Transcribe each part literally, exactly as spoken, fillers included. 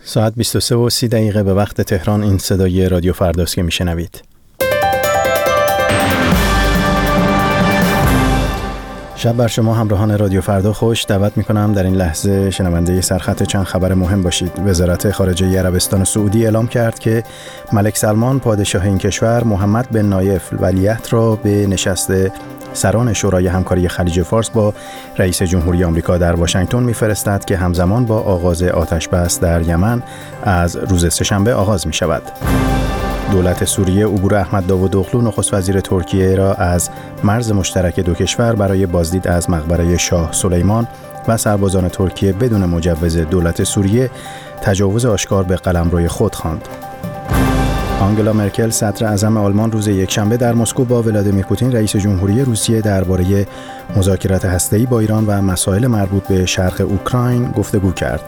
ساعت بیست و سه و سی دقیقه به وقت تهران. این صدای رادیو فرداست که میشنوید. شب بر شما همراهان رادیو فردا خوش. دعوت میکنم در این لحظه شنونده سرخط چند خبر مهم باشید. وزارت خارجه عربستان سعودی اعلام کرد که ملک سلمان پادشاه این کشور محمد بن نایف ولیعهد را به نشست سران شورای همکاری خلیج فارس با رئیس جمهوری آمریکا در واشنگتن میفرستد که همزمان با آغاز آتش بس در یمن از روز سه‌شنبه آغاز می شود. دولت سوریه عبور احمد داوودوغلو نخست وزیر ترکیه را از مرز مشترک دو کشور برای بازدید از مقبره شاه سلیمان و سربازان ترکیه بدون مجوز دولت سوریه تجاوز آشکار به قلمروی خود خواند. آنگلا مرکل صدر اعظم آلمان روز یکشنبه در مسکو با ولادیمیر پوتین رئیس جمهوری روسیه درباره مذاکرات هسته‌ای با ایران و مسائل مربوط به شرق اوکراین گفتگو کرد.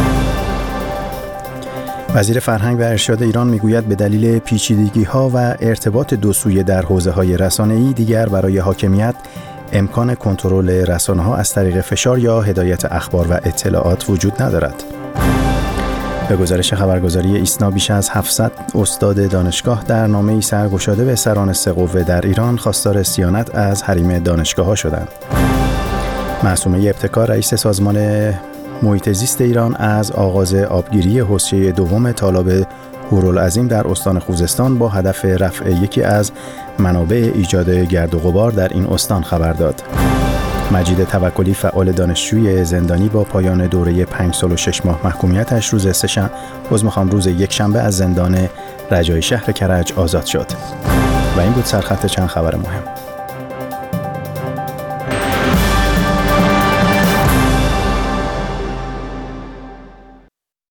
وزیر فرهنگ و ارشاد ایران میگوید به دلیل پیچیدگی‌ها و ارتباط دو سویه در حوزه‌های رسانه‌ای دیگر برای حاکمیت امکان کنترل رسانه‌ها از طریق فشار یا هدایت اخبار و اطلاعات وجود ندارد. به گزارش خبرگزاری ایسنا بیش از هفتصد استاد دانشگاه در نامه‌ای سرگشاده به سران سه قوه در ایران خواستار صیانت از حریم دانشگاه‌ها شدند. معصومه ابتکار رئیس سازمان محیط زیست ایران از آغاز آبگیری حوضچه دوم تالاب هورالعظیم در استان خوزستان با هدف رفع یکی از منابع ایجاد گرد و غبار در این استان خبر داد. مجید توکلی فعال دانشجوی زندانی با پایان دوره پنج سال و شش ماه محکومیتش روز سه‌شنبه روز میخوام روز یک شنبه از زندان رجایی شهر کرج آزاد شد. و این بود سرخط چند خبر مهم.